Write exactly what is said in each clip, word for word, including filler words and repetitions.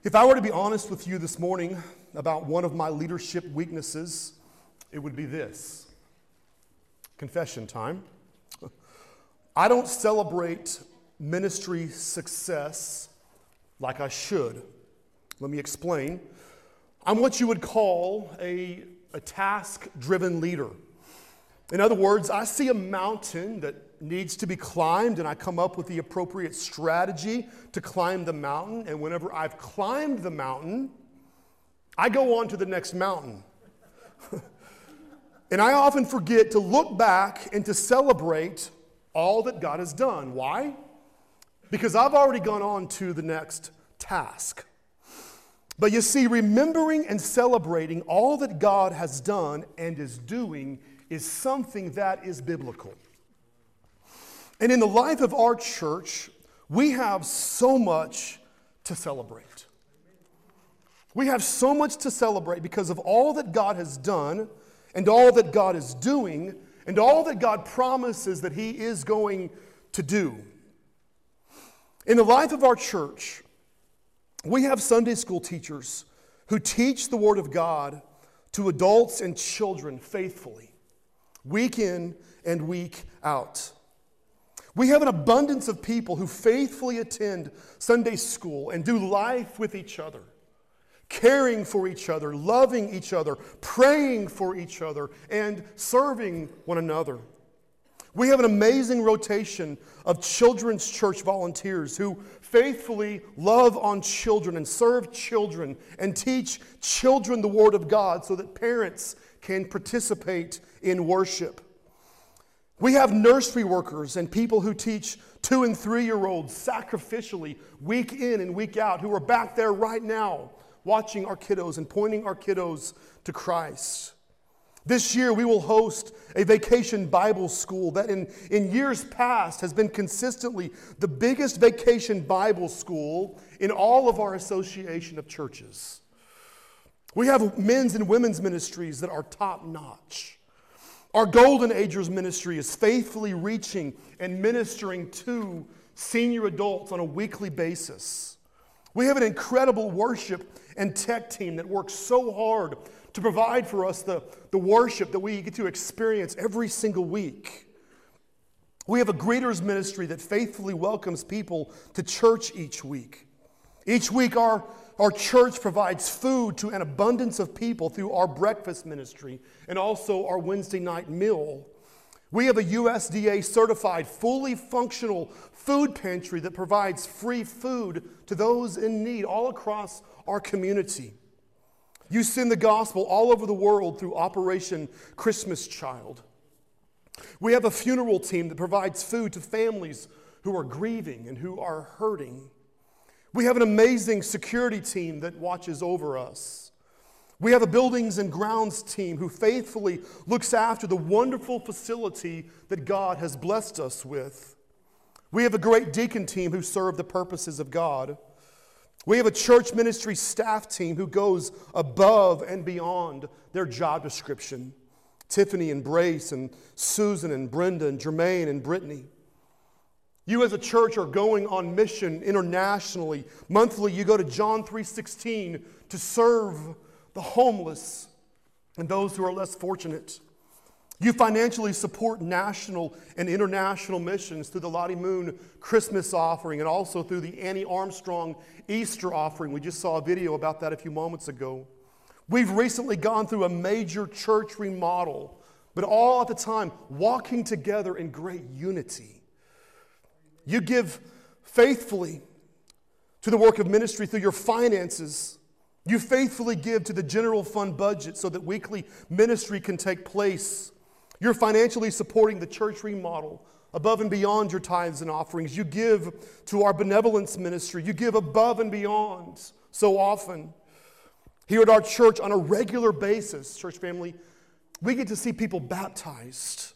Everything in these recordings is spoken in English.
If I were to be honest with you this morning about one of my leadership weaknesses, it would be this. Confession time. I don't celebrate ministry success like I should. Let me explain. I'm what you would call a, a task-driven leader. In other words, I see a mountain that needs to be climbed, and I come up with the appropriate strategy to climb the mountain. And whenever I've climbed the mountain, I go on to the next mountain. And I often forget to look back and to celebrate all that God has done. Why? Because I've already gone on to the next task. But you see, remembering and celebrating all that God has done and is doing is something that is biblical. And in the life of our church, we have so much to celebrate. We have so much to celebrate because of all that God has done and all that God is doing and all that God promises that He is going to do. In the life of our church, we have Sunday school teachers who teach the Word of God to adults and children faithfully, week in and week out. We have an abundance of people who faithfully attend Sunday school and do life with each other, caring for each other, loving each other, praying for each other, and serving one another. We have an amazing rotation of children's church volunteers who faithfully love on children and serve children and teach children the Word of God so that parents can participate in worship. We have nursery workers and people who teach two and three-year-olds sacrificially week in and week out who are back there right now watching our kiddos and pointing our kiddos to Christ. This year we will host a vacation Bible school that in, in years past has been consistently the biggest vacation Bible school in all of our association of churches. We have men's and women's ministries that are top-notch. Our Golden Agers ministry is faithfully reaching and ministering to senior adults on a weekly basis. We have an incredible worship and tech team that works so hard to provide for us the, the worship that we get to experience every single week. We have a greeters ministry that faithfully welcomes people to church each week. Each week our, our church provides food to an abundance of people through our breakfast ministry and also our Wednesday night meal. We have a U S D A certified, fully functional food pantry that provides free food to those in need all across our community. You send the gospel all over the world through Operation Christmas Child. We have a funeral team that provides food to families who are grieving and who are hurting. We have an amazing security team that watches over us. We have a buildings and grounds team who faithfully looks after the wonderful facility that God has blessed us with. We have a great deacon team who serve the purposes of God. We have a church ministry staff team who goes above and beyond their job description. Tiffany and Brace and Susan and Brenda and Jermaine and Brittany. You as a church are going on mission internationally. Monthly, you go to John three sixteen to serve the homeless and those who are less fortunate. You financially support national and international missions through the Lottie Moon Christmas offering and also through the Annie Armstrong Easter offering. We just saw a video about that a few moments ago. We've recently gone through a major church remodel, but all at the time walking together in great unity. You give faithfully to the work of ministry through your finances. You faithfully give to the general fund budget so that weekly ministry can take place. You're financially supporting the church remodel above and beyond your tithes and offerings. You give to our benevolence ministry. You give above and beyond so often. Here at our church on a regular basis, church family, we get to see people baptized.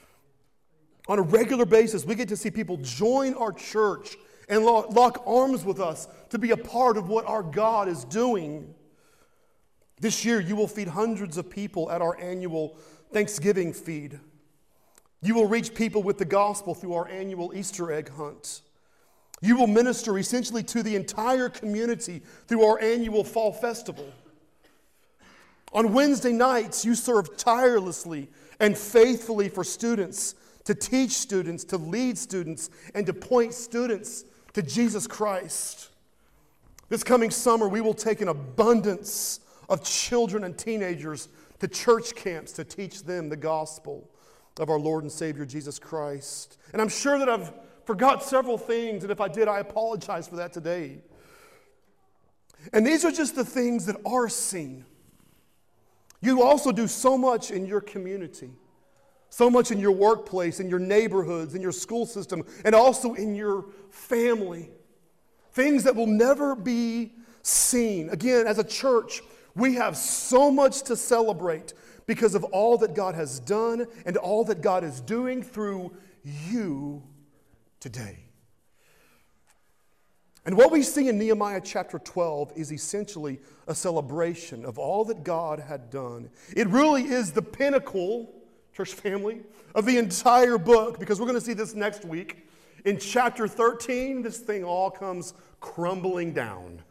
On a regular basis, we get to see people join our church and lock arms with us to be a part of what our God is doing. This year, you will feed hundreds of people at our annual Thanksgiving feed. You will reach people with the gospel through our annual Easter egg hunt. You will minister essentially to the entire community through our annual fall festival. On Wednesday nights, you serve tirelessly and faithfully for students, to teach students, to lead students, and to point students to Jesus Christ. This coming summer, we will take an abundance of children and teenagers to church camps to teach them the gospel of our Lord and Savior Jesus Christ. And I'm sure that I've forgot several things, and if I did, I apologize for that today. And these are just the things that are seen. You also do so much in your community, so much in your workplace, in your neighborhoods, in your school system, and also in your family. Things that will never be seen. Again, as a church, we have so much to celebrate because of all that God has done and all that God is doing through you today. And what we see in Nehemiah chapter twelve is essentially a celebration of all that God had done. It really is the pinnacle, church family, of the entire book, because we're going to see this next week. In chapter thirteen, this thing all comes crumbling down.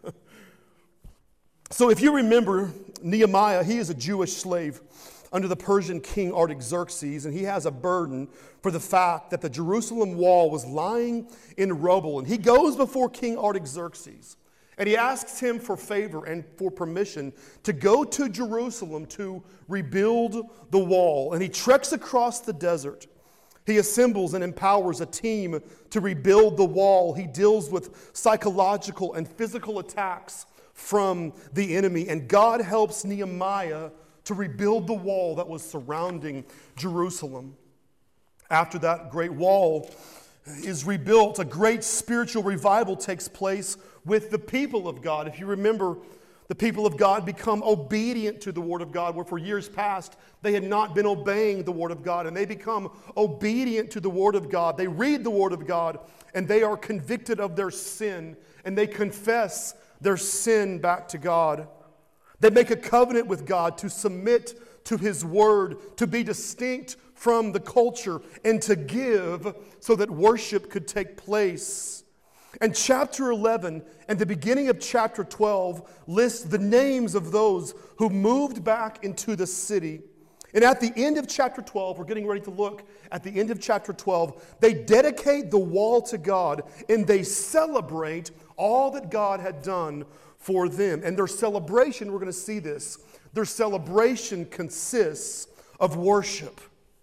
So if you remember Nehemiah, he is a Jewish slave under the Persian king Artaxerxes, and he has a burden for the fact that the Jerusalem wall was lying in rubble. And he goes before King Artaxerxes, and he asks him for favor and for permission to go to Jerusalem to rebuild the wall. And he treks across the desert. He assembles and empowers a team to rebuild the wall. He deals with psychological and physical attacks from the enemy. And God helps Nehemiah to rebuild the wall that was surrounding Jerusalem. After that great wall is rebuilt, a great spiritual revival takes place with the people of God. If you remember, the people of God become obedient to the Word of God, where for years past they had not been obeying the Word of God, and they become obedient to the Word of God. They read the Word of God, and they are convicted of their sin, and they confess their sin back to God. They make a covenant with God to submit to His Word, to be distinct from the culture, and to give so that worship could take place. And chapter eleven and the beginning of chapter twelve lists the names of those who moved back into the city. And at the end of chapter twelve, we're getting ready to look at the end of chapter twelve, they dedicate the wall to God, and they celebrate all that God had done for them. And their celebration, we're going to see this, their celebration consists of worship.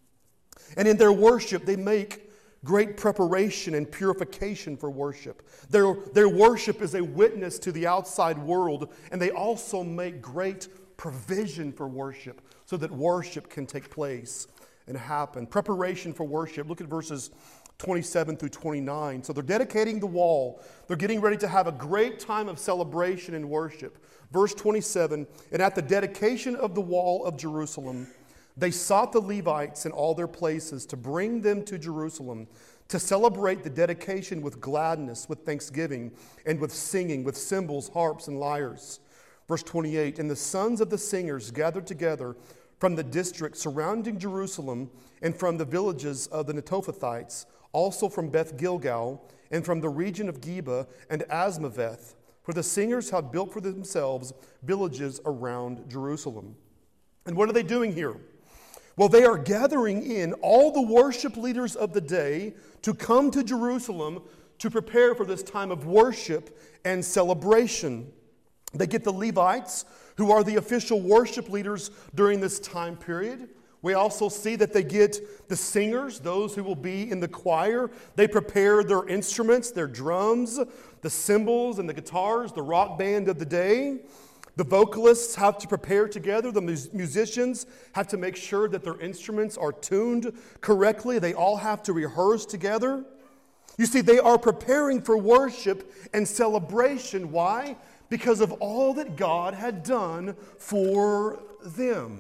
And in their worship, they make great preparation and purification for worship. Their, their worship is a witness to the outside world, and they also make great provision for worship so that worship can take place and happen. Preparation for worship. Look at verses twenty-seven through twenty-nine. So they're dedicating the wall. They're getting ready to have a great time of celebration and worship. Verse twenty-seven, and at the dedication of the wall of Jerusalem, they sought the Levites in all their places to bring them to Jerusalem to celebrate the dedication with gladness, with thanksgiving, and with singing, with cymbals, harps, and lyres. Verse twenty-eight, and the sons of the singers gathered together from the district surrounding Jerusalem and from the villages of the Netophathites, also from Beth Gilgal, and from the region of Geba and Asmaveth, for the singers had built for themselves villages around Jerusalem. And what are they doing here? Well, they are gathering in all the worship leaders of the day to come to Jerusalem to prepare for this time of worship and celebration. They get the Levites, who are the official worship leaders during this time period. We also see that they get the singers, those who will be in the choir. They prepare their instruments, their drums, the cymbals and the guitars, the rock band of the day. The vocalists have to prepare together. The mus- musicians have to make sure that their instruments are tuned correctly. They all have to rehearse together. You see, they are preparing for worship and celebration. Why? Because of all that God had done for them.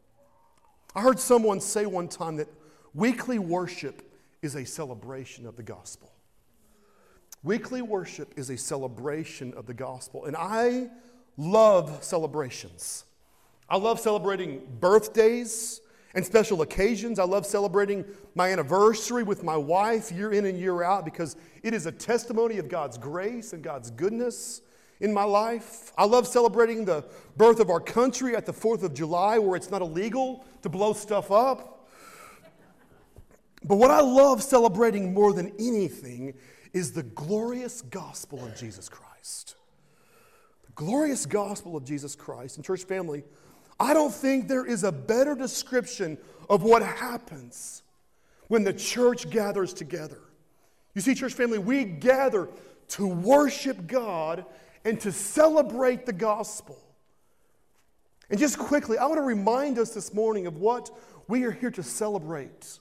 I heard someone say one time that weekly worship is a celebration of the gospel. Weekly worship is a celebration of the gospel. And I love celebrations. I love celebrating birthdays and special occasions. I love celebrating my anniversary with my wife year in and year out because it is a testimony of God's grace and God's goodness in my life. I love celebrating the birth of our country at the fourth of July where it's not illegal to blow stuff up. But what I love celebrating more than anything is the glorious gospel of Jesus Christ. The glorious gospel of Jesus Christ. And church family, I don't think there is a better description of what happens when the church gathers together. You see, church family, we gather to worship God and to celebrate the gospel. And just quickly, I want to remind us this morning of what we are here to celebrate.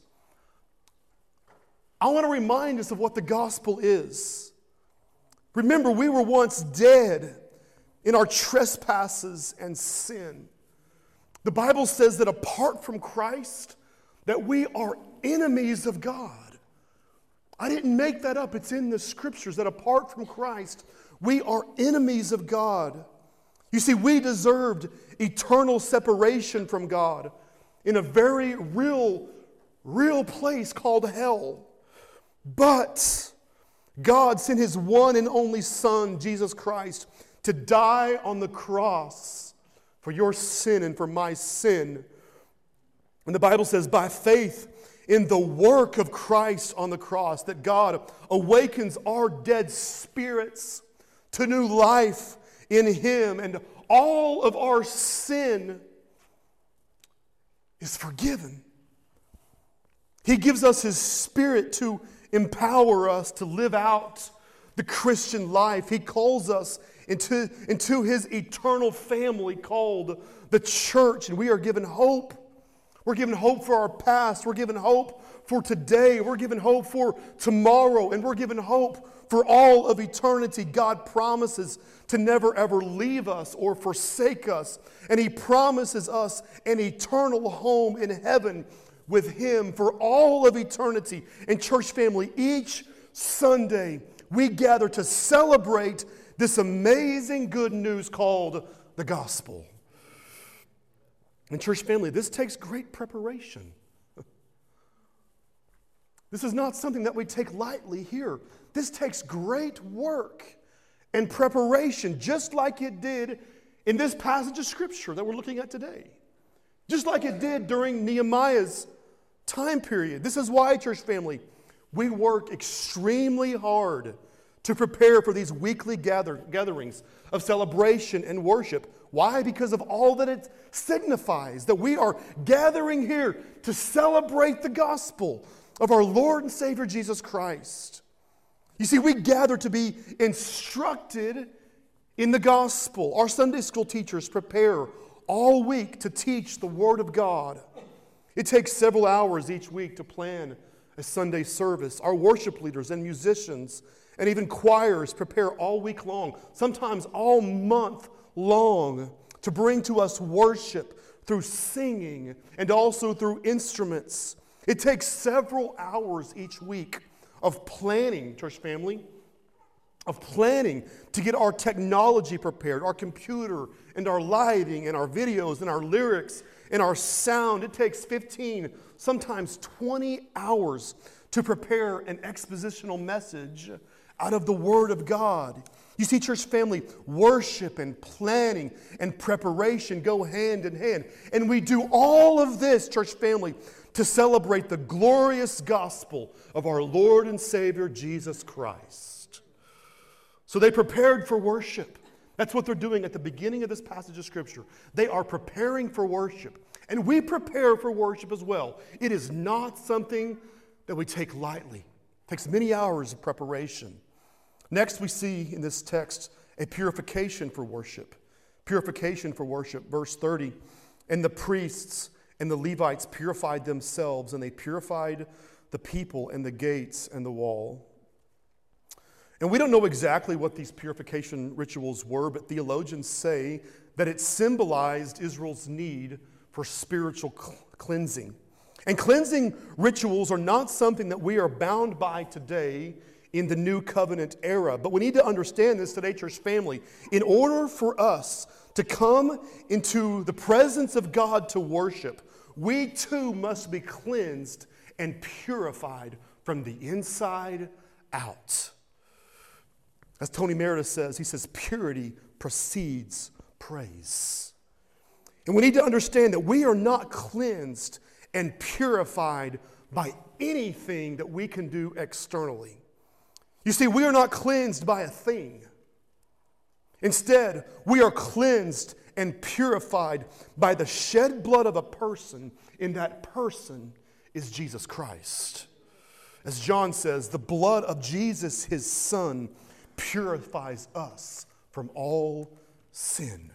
I want to remind us of what the gospel is. Remember, we were once dead in our trespasses and sin. The Bible says that apart from Christ, that we are enemies of God. I didn't make that up. It's in the scriptures that apart from Christ, we are enemies of God. You see, we deserved eternal separation from God in a very real, real place called hell. But God sent His one and only Son, Jesus Christ, to die on the cross for your sin and for my sin. And the Bible says, by faith in the work of Christ on the cross, that God awakens our dead spirits to new life in Him, and all of our sin is forgiven. He gives us His Spirit to empower us to live out the Christian life. He calls us into, into His eternal family called the church, and we are given hope. We're given hope for our past. We're given hope for today. We're given hope for tomorrow, and we're given hope for all of eternity. God promises to never ever leave us or forsake us, and He promises us an eternal home in heaven with Him for all of eternity. And church family, each Sunday we gather to celebrate this amazing good news called the gospel. And church family, this takes great preparation. This is not something that we take lightly here. This takes great work and preparation, just like it did in this passage of Scripture that we're looking at today. Just like it did during Nehemiah's time period. This is why, church family, we work extremely hard to prepare for these weekly gather, gatherings of celebration and worship. Why? Because of all that it signifies, that we are gathering here to celebrate the gospel of our Lord and Savior Jesus Christ. You see, we gather to be instructed in the gospel. Our Sunday school teachers prepare all week to teach the Word of God. It takes several hours each week to plan a Sunday service. Our worship leaders and musicians and even choirs prepare all week long, sometimes all month long, to bring to us worship through singing and also through instruments. It takes several hours each week of planning, church family, of planning to get our technology prepared, our computer and our lighting and our videos and our lyrics and our sound. It takes fifteen, sometimes twenty hours to prepare an expositional message out of the Word of God. You see, church family, worship and planning and preparation go hand in hand. And we do all of this, church family, to celebrate the glorious gospel of our Lord and Savior, Jesus Christ. So they prepared for worship. That's what they're doing at the beginning of this passage of Scripture. They are preparing for worship. And we prepare for worship as well. It is not something that we take lightly. It takes many hours of preparation. Next, we see in this text a purification for worship. Purification for worship. Verse thirty, and the priests and the Levites purified themselves, and they purified the people and the gates and the wall. And we don't know exactly what these purification rituals were, but theologians say that it symbolized Israel's need for spiritual cleansing. And cleansing rituals are not something that we are bound by today in the new covenant era. But we need to understand this today, church family. In order for us to come into the presence of God to worship, we too must be cleansed and purified from the inside out. As Tony Meredith says, he says, purity precedes praise. And we need to understand that we are not cleansed and purified by anything that we can do externally. You see, we are not cleansed by a thing. Instead, we are cleansed and purified by the shed blood of a person, and that person is Jesus Christ. As John says, the blood of Jesus, his Son, purifies us from all sin.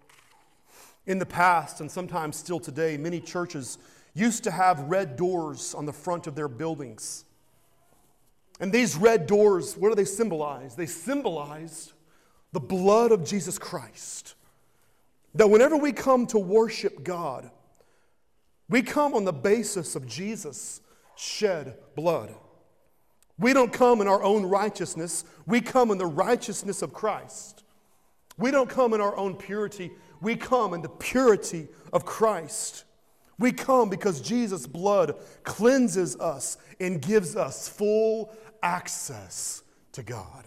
In the past, and sometimes still today, many churches used to have red doors on the front of their buildings. And these red doors, what do they symbolize? They symbolize the blood of Jesus Christ. That whenever we come to worship God, we come on the basis of Jesus' shed blood. We don't come in our own righteousness. We come in the righteousness of Christ. We don't come in our own purity. We come in the purity of Christ. We come because Jesus' blood cleanses us and gives us full access to God.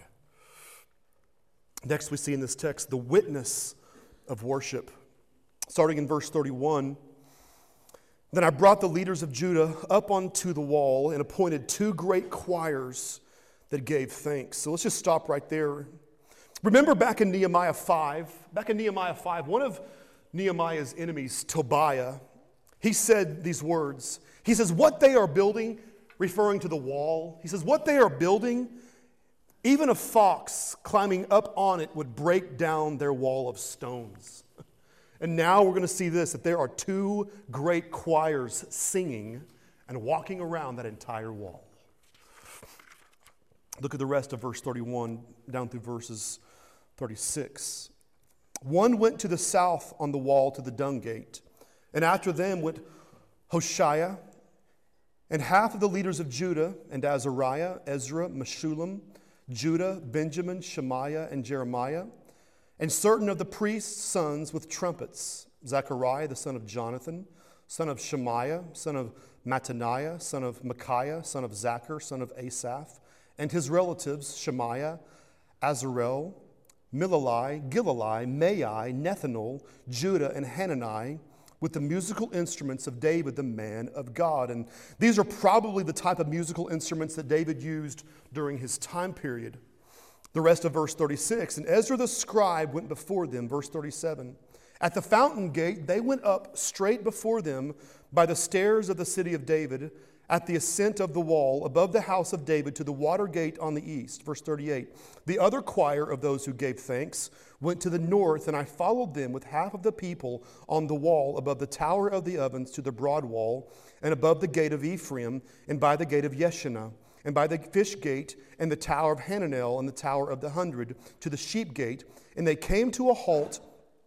Next we see in this text the witness of worship. Starting in verse thirty-one, then I brought the leaders of Judah up onto the wall and appointed two great choirs that gave thanks. So let's just stop right there. Remember back in Nehemiah five, back in Nehemiah five, one of Nehemiah's enemies, Tobiah, he said these words. He says, what they are building, referring to the wall, he says, what they are building, even a fox climbing up on it would break down their wall of stones. And now we're going to see this, that there are two great choirs singing and walking around that entire wall. Look at the rest of verse thirty-one down through verses thirty-six. One went to the south on the wall to the dung gate, and after them went Hoshea, and half of the leaders of Judah, and Azariah, Ezra, Meshullam, Judah, Benjamin, Shemaiah, and Jeremiah, and certain of the priests' sons with trumpets, Zechariah, the son of Jonathan, son of Shemaiah, son of Mattaniah, son of Micaiah, son of Zachar, son of Asaph, and his relatives, Shemaiah, Azarel, Milalai, Gilalai, Maai, Nethanel, Judah, and Hanani, with the musical instruments of David, the man of God. And these are probably the type of musical instruments that David used during his time period. The rest of verse thirty-six, and Ezra the scribe went before them, verse thirty-seven. At the fountain gate, they went up straight before them by the stairs of the city of David, at the ascent of the wall, above the house of David, to the water gate on the east. Verse thirty-eight. The other choir of those who gave thanks went to the north, and I followed them with half of the people on the wall above the tower of the ovens to the broad wall, and above the gate of Ephraim, and by the gate of Yeshana, and by the fish gate, and the tower of Hananel, and the tower of the hundred, to the sheep gate. And they came to a halt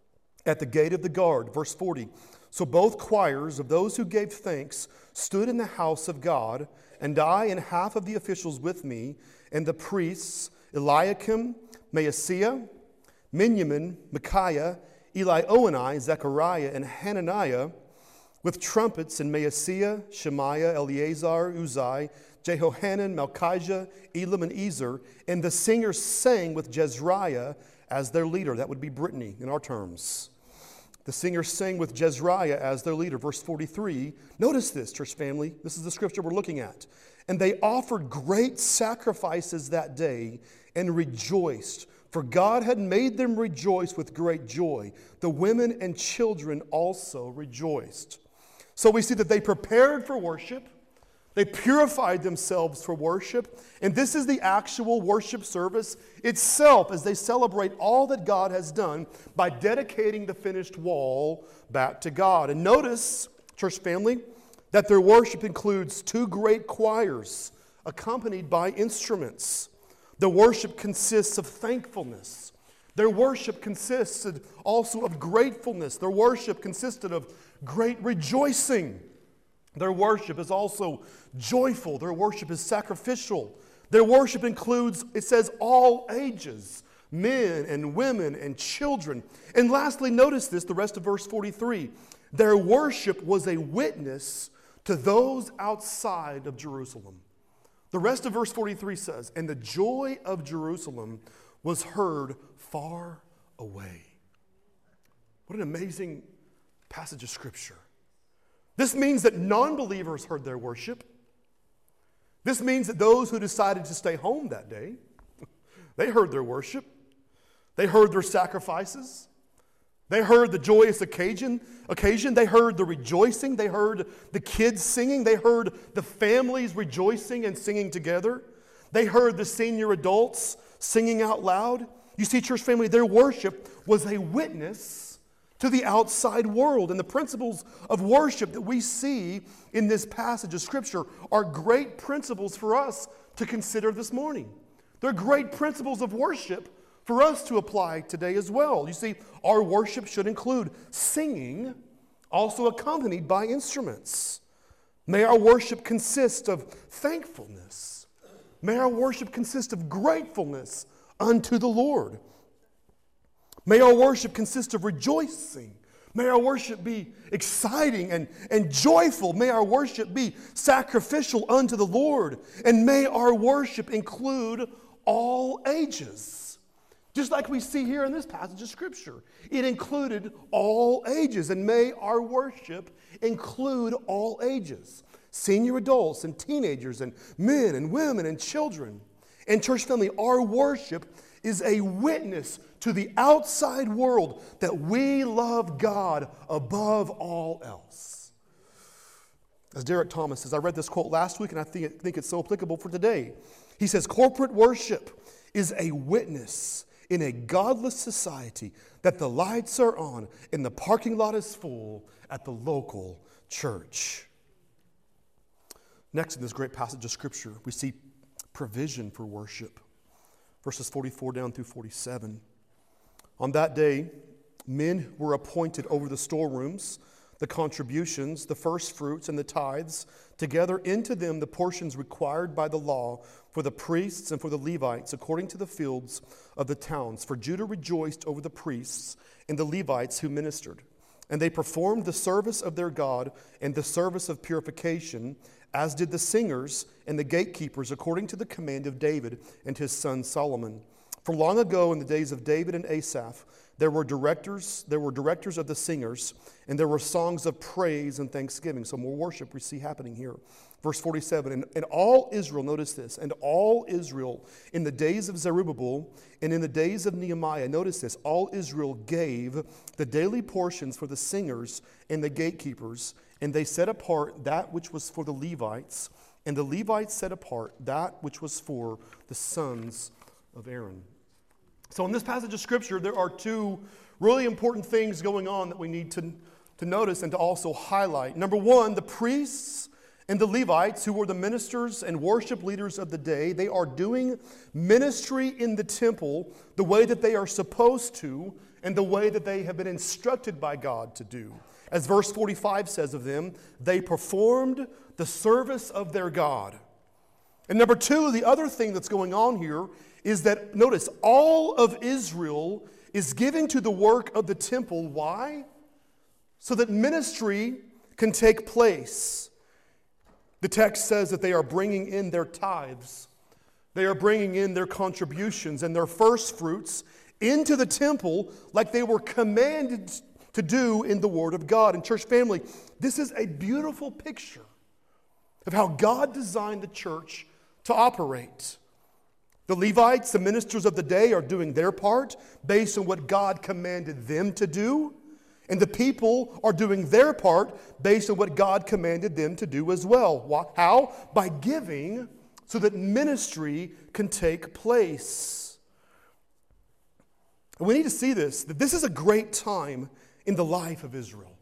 at the gate of the guard. Verse forty. So both choirs of those who gave thanks stood in the house of God, and I and half of the officials with me, and the priests, Eliakim, Maaseiah, Miniamin, Micaiah, Elioenai, Zechariah, and Hananiah, with trumpets, and Maaseiah, Shemaiah, Eleazar, Uzai, Jehohanan, Malchijah, Elam, and Ezer, and the singers sang with Jezreiah as their leader. That would be Brittany in our terms. The singers sang with Jezreiah as their leader. Verse forty-three, notice this, church family. This is the scripture we're looking at. And they offered great sacrifices that day and rejoiced, for God had made them rejoice with great joy. The women and children also rejoiced. So we see that they prepared for worship. They purified themselves for worship. And this is the actual worship service itself as they celebrate all that God has done by dedicating the finished wall back to God. And notice, church family, that their worship includes two great choirs accompanied by instruments. The worship consists of thankfulness. Their worship consisted also of gratefulness. Their worship consisted of great rejoicing. Their worship is also joyful. Their worship is sacrificial. Their worship includes, it says, all ages, men and women and children. And lastly, notice this, the rest of verse forty-three. Their worship was a witness to those outside of Jerusalem. The rest of verse forty-three says, and the joy of Jerusalem was heard far away. What an amazing passage of Scripture. This means that non-believers heard their worship. This means that those who decided to stay home that day, they heard their worship. They heard their sacrifices. They heard the joyous occasion, occasion. They heard the rejoicing. They heard the kids singing. They heard the families rejoicing and singing together. They heard the senior adults singing out loud. You see, church family, their worship was a witness to the outside world. And the principles of worship that we see in this passage of Scripture are great principles for us to consider this morning. They're great principles of worship for us to apply today as well. You see, our worship should include singing, also accompanied by instruments. May our worship consist of thankfulness. May our worship consist of gratefulness unto the Lord. May our worship consist of rejoicing. May our worship be exciting and, and joyful. May our worship be sacrificial unto the Lord. And may our worship include all ages. Just like we see here in this passage of Scripture. It included all ages. And may our worship include all ages. Senior adults and teenagers and men and women and children. And church family, our worship is a witness to the outside world that we love God above all else. As Derek Thomas says, I read this quote last week and I think, it, think it's so applicable for today. He says, corporate worship is a witness in a godless society that the lights are on and the parking lot is full at the local church. Next in this great passage of Scripture, we see provision for worship. Verses forty-four down through forty-seven. On that day, men were appointed over the storerooms, the contributions, the first fruits, and the tithes, together into them the portions required by the law for the priests and for the Levites, according to the fields of the towns. For Judah rejoiced over the priests and the Levites who ministered. And they performed the service of their God and the service of purification, as did the singers and the gatekeepers, according to the command of David and his son Solomon. For long ago, in the days of David and Asaph, there were directors, there were directors of the singers, and there were songs of praise and thanksgiving. So more worship we see happening here. Verse forty-seven, and, and all Israel, notice this, and all Israel in the days of Zerubbabel and in the days of Nehemiah, notice this, all Israel gave the daily portions for the singers and the gatekeepers, and they set apart that which was for the Levites, and the Levites set apart that which was for the sons of Aaron. So in this passage of Scripture, there are two really important things going on that we need to, to notice and to also highlight. Number one, the priests and the Levites, who were the ministers and worship leaders of the day, they are doing ministry in the temple the way that they are supposed to and the way that they have been instructed by God to do. As verse forty-five says of them, they performed the service of their God. And number two, the other thing that's going on here is that, notice, all of Israel is giving to the work of the temple. Why? So that ministry can take place. The text says that they are bringing in their tithes. They are bringing in their contributions and their first fruits into the temple like they were commanded to do in the Word of God. And church family, this is a beautiful picture of how God designed the church to operate. The Levites, the ministers of the day, are doing their part based on what God commanded them to do. And the people are doing their part based on what God commanded them to do as well. How? By giving so that ministry can take place. And we need to see this, that this is a great time in the life of Israel.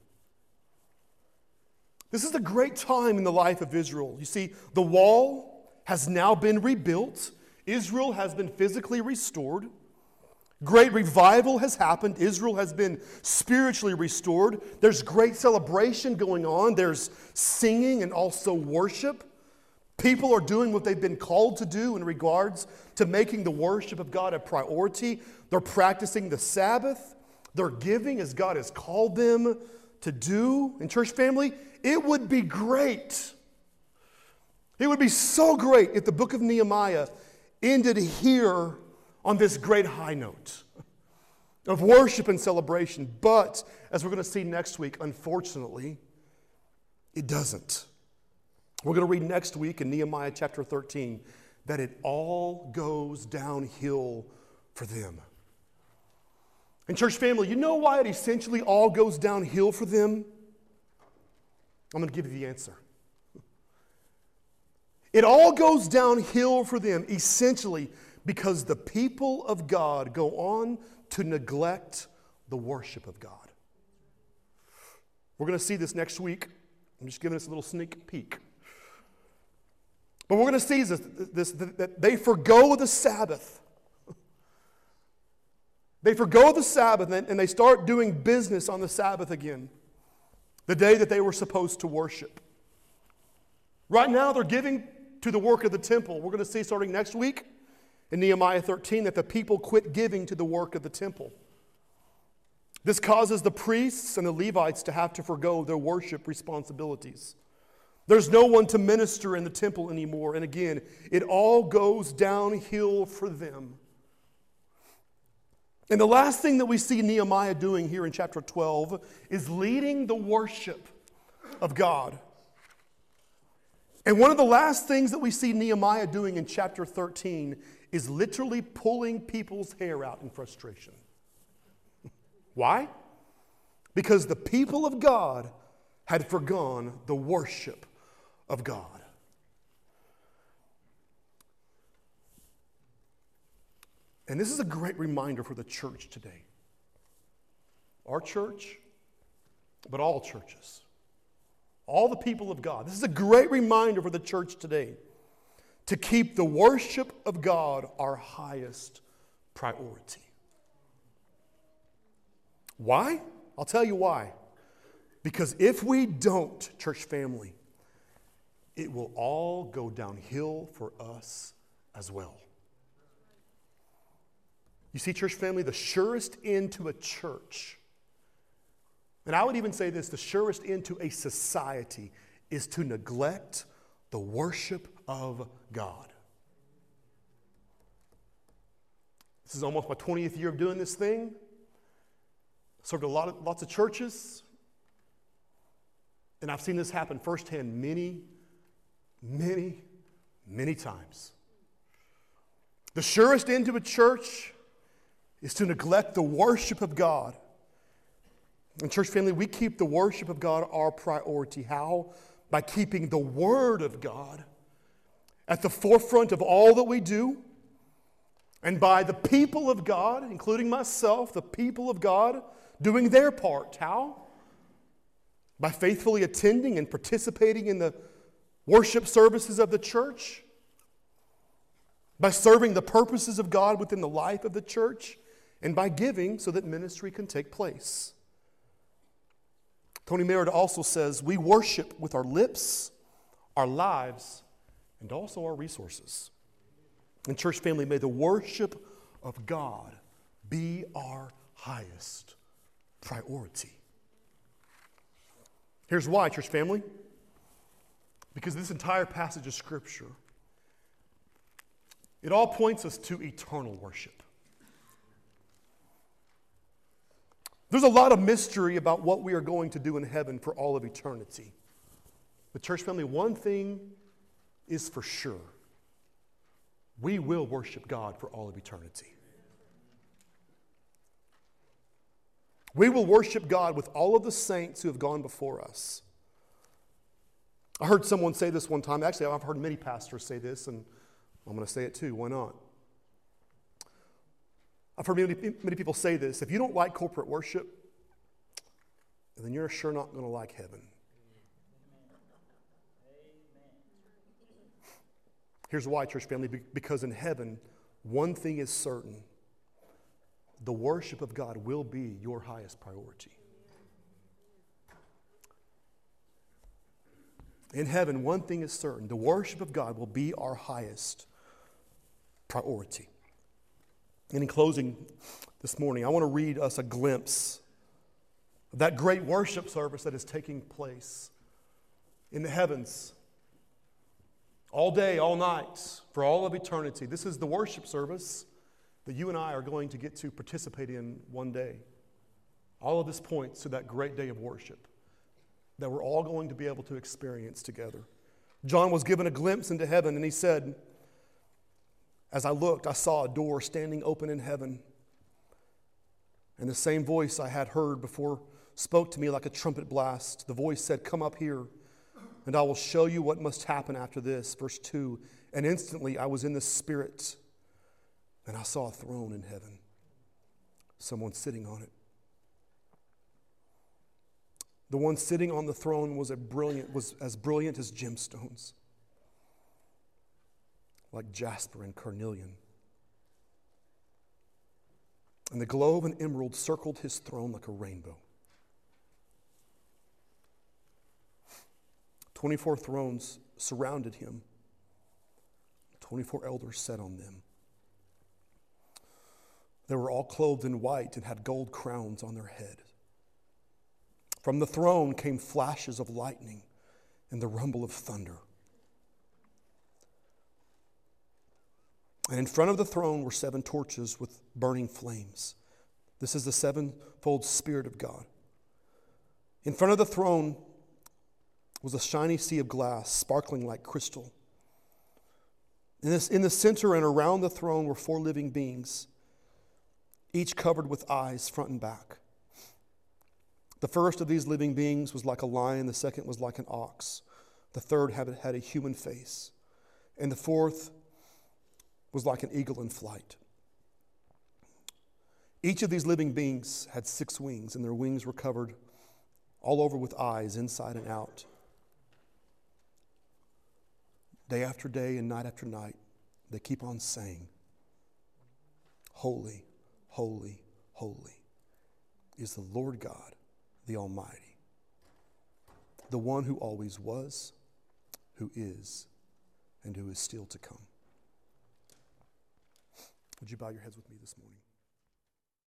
This is a great time in the life of Israel. You see, the wall has now been rebuilt. Israel has been physically restored. Great revival has happened. Israel has been spiritually restored. There's great celebration going on. There's singing and also worship. People are doing what they've been called to do in regards to making the worship of God a priority. They're practicing the Sabbath. They're giving as God has called them to do in church family, it would be great. It would be so great if the book of Nehemiah ended here on this great high note of worship and celebration. But, as we're going to see next week, unfortunately, it doesn't. We're going to read next week in Nehemiah chapter thirteen that it all goes downhill for them. And church family, you know why it essentially all goes downhill for them? I'm going to give you the answer. It all goes downhill for them essentially because the people of God go on to neglect the worship of God. We're going to see this next week. I'm just giving us a little sneak peek. But we're going to see this, this, that they forgo the Sabbath. They forgo the Sabbath and they start doing business on the Sabbath again, the day that they were supposed to worship. Right now they're giving to the work of the temple. We're going to see starting next week in Nehemiah thirteen that the people quit giving to the work of the temple. This causes the priests and the Levites to have to forgo their worship responsibilities. There's no one to minister in the temple anymore. And again, it all goes downhill for them. And the last thing that we see Nehemiah doing here in chapter twelve is leading the worship of God. And one of the last things that we see Nehemiah doing in chapter thirteen is literally pulling people's hair out in frustration. Why? Because the people of God had forgone the worship of God. And this is a great reminder for the church today. Our church, but all churches. All the people of God. This is a great reminder for the church today to keep the worship of God our highest priority. Why? I'll tell you why. Because if we don't, church family, it will all go downhill for us as well. You see, church family, the surest end to a church, and I would even say this, the surest end to a society is to neglect the worship of God. This is almost my twentieth year of doing this thing. Served a lot of, lots of churches. And I've seen this happen firsthand many, many, many times. The surest end to a church is to neglect the worship of God. And church family, we keep the worship of God our priority. How? By keeping the Word of God at the forefront of all that we do. And by the people of God, including myself, the people of God, doing their part. How? By faithfully attending and participating in the worship services of the church. By serving the purposes of God within the life of the church. And by giving so that ministry can take place. Tony Merritt also says, we worship with our lips, our lives, and also our resources. And church family, may the worship of God be our highest priority. Here's why, church family. Because this entire passage of Scripture, it all points us to eternal worship. There's a lot of mystery about what we are going to do in heaven for all of eternity. But church family, one thing is for sure. We will worship God for all of eternity. We will worship God with all of the saints who have gone before us. I heard someone say this one time. Actually, I've heard many pastors say this, and I'm going to say it too. Why not? I've heard many, many people say this. If you don't like corporate worship, then you're sure not going to like heaven. Here's why, church family. Because in heaven, one thing is certain. The worship of God will be your highest priority. In heaven, one thing is certain. The worship of God will be our highest priority. And in closing this morning, I want to read us a glimpse of that great worship service that is taking place in the heavens all day, all night, for all of eternity. This is the worship service that you and I are going to get to participate in one day. All of this points to that great day of worship that we're all going to be able to experience together. John was given a glimpse into heaven, and he said, as I looked, I saw a door standing open in heaven. And the same voice I had heard before spoke to me like a trumpet blast. The voice said, come up here, and I will show you what must happen after this. Verse two, and instantly I was in the Spirit, and I saw a throne in heaven, someone sitting on it. The one sitting on the throne was a brilliant, was as brilliant as gemstones, like jasper and carnelian. And the glow of an emerald circled his throne like a rainbow. Twenty-four thrones surrounded him. Twenty-four elders sat on them. They were all clothed in white and had gold crowns on their head. From the throne came flashes of lightning and the rumble of thunder. And in front of the throne were seven torches with burning flames. This is the sevenfold Spirit of God. In front of the throne was a shiny sea of glass, sparkling like crystal. In, this, in the center and around the throne were four living beings, each covered with eyes front and back. The first of these living beings was like a lion, the second was like an ox, the third had, had a human face, and the fourth was like an eagle in flight. Each of these living beings had six wings, and their wings were covered all over with eyes, inside and out. Day after day and night after night, they keep on saying, holy, holy, holy is the Lord God, the Almighty, the one who always was, who is, and who is still to come. Would you bow your heads with me this morning?